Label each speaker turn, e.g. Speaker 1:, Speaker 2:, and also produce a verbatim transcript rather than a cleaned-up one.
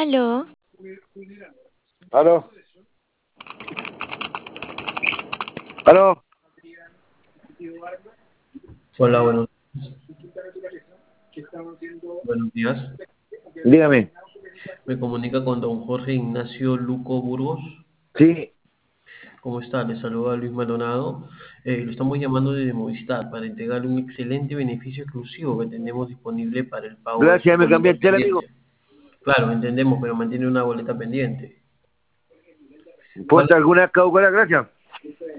Speaker 1: Aló,
Speaker 2: ¿Aló? ¿Aló?
Speaker 3: Hola, buenos, buenos días.
Speaker 2: Dígame.
Speaker 3: Me comunica con don Jorge Ignacio Luco Burgos.
Speaker 2: Sí,
Speaker 3: ¿Cómo está? Le saluda Luis Maldonado. Eh, lo estamos llamando desde Movistar para entregarle un excelente beneficio exclusivo que tenemos disponible para el pago de su
Speaker 2: gracias, me
Speaker 3: boleta
Speaker 2: cambiaste el amigo.
Speaker 3: pendiente. Claro, entendemos, pero mantiene una boleta pendiente. ¿Cuál
Speaker 2: ¿Ponte alguna cauca, gracias?